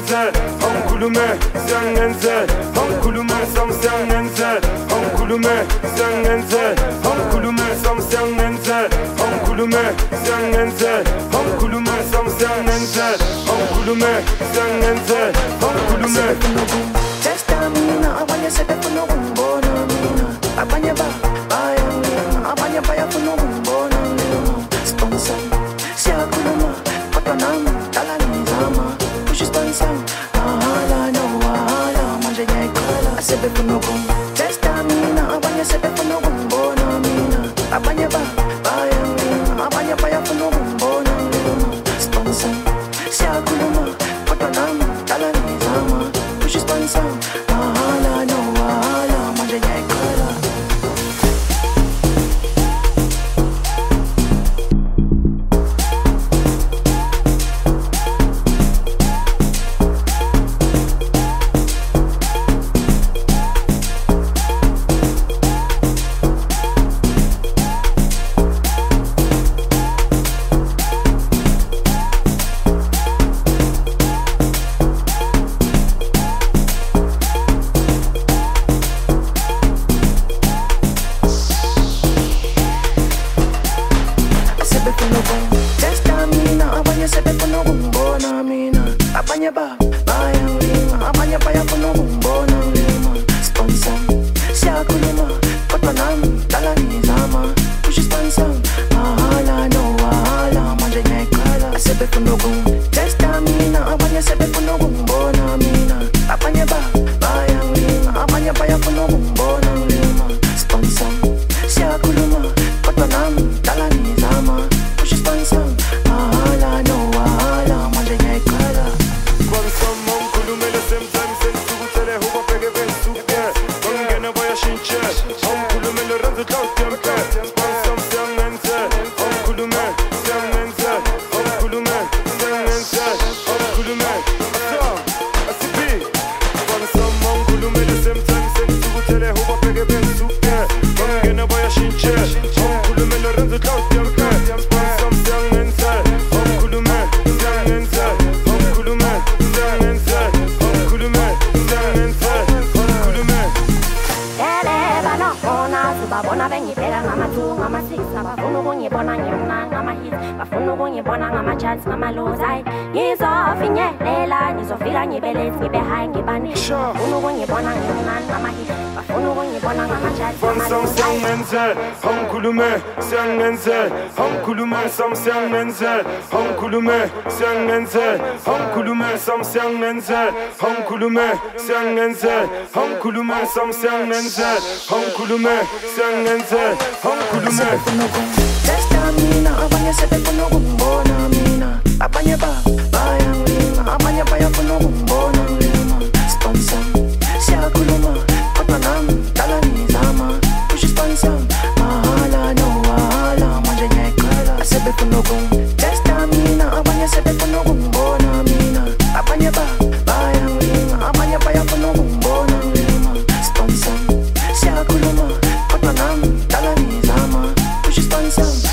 siyangenze Angkulume siyangenze Angkulume sam siyangenze Angkulume siyangenze Angkulume sam siyangenze Angkulume siyangenze Angkulume sam siyangenze Angkulume siyangenze Angkulume Testamina abanye sebe kuno kumbona mina abanye ba abanye baya kuno kumbona mina sponsor siyakhuluma kodwa nami dala nizama kusho sponsor no manje ngiyaqala asebe kuno Testamina abanye sebe kuno kumbona mina abanye ba abanye baya kuno kumbona mina sponsor siyakhuluma kodwa nami dala nizama kusho sponsor no manje ngiyaqala Testamina abanye sebe kuno kumbona mina abanye ba abanye baya kuno kumbona mina sponsor siyakhuluma kodwa nami dala nizama kusho sponsor no manje ngiyaqala asebe kuno Testamina abanye sebe kuno kumbona mina abanye ba abanye baya kuno kumbona mina sponsor siyakhuluma kodwa nami dala nizama kusho sponsor no manje ngiyaqala Sponsor Angkulume le same time sengisukuthele huba bheke besuke Bangena bayashintshe Angkulume le renze cloud tempe Sponsor siyangenze Angkulume siyangenze Angkulume siyangenze Angkulume asibi Sponsor Angkulume le same time sengisukuthele huba bheke besuke Bangena bayashintshe Angkulume le renze cloud tempe Sponsor siyangenze Angkulume siyangenze Angkulume siyangenze Angkulume siyangenze Angkulume Eleva nokona sibabona bengibheka ngama-2 ngama-6 abafuna ukungibona ngimna ngama-hit bafuna ukungibona ngama-charts ngama-lows hayi ngizofinyelela ngizofika ngibe late ngibe high ngibani bafuna ukungibona ngimna ngama-hit bafuna ukungibona ngama-charts Sponsor siyangenze Angkulume siyangenze Angkulume sam siyangenze Angkulume siyangenze Angkulume sam siyangenze Angkulume siyangenze Angkulume sam siyangenze Angkulume siyangenze Angkulume Testamina abanye sebe kuno kumbona mina abanye ba abanye baya kuno kumbona mina sponsor siyakhuluma kodwa nami dala nizama kusho sponsor no manje ngiyaqala asebe kuno Testamina abanye sebe kuno kumbona mina abanye ba abanye baya kuno kumbona mina sponsor siyakhuluma kodwa nami dala nizama kusho sponsor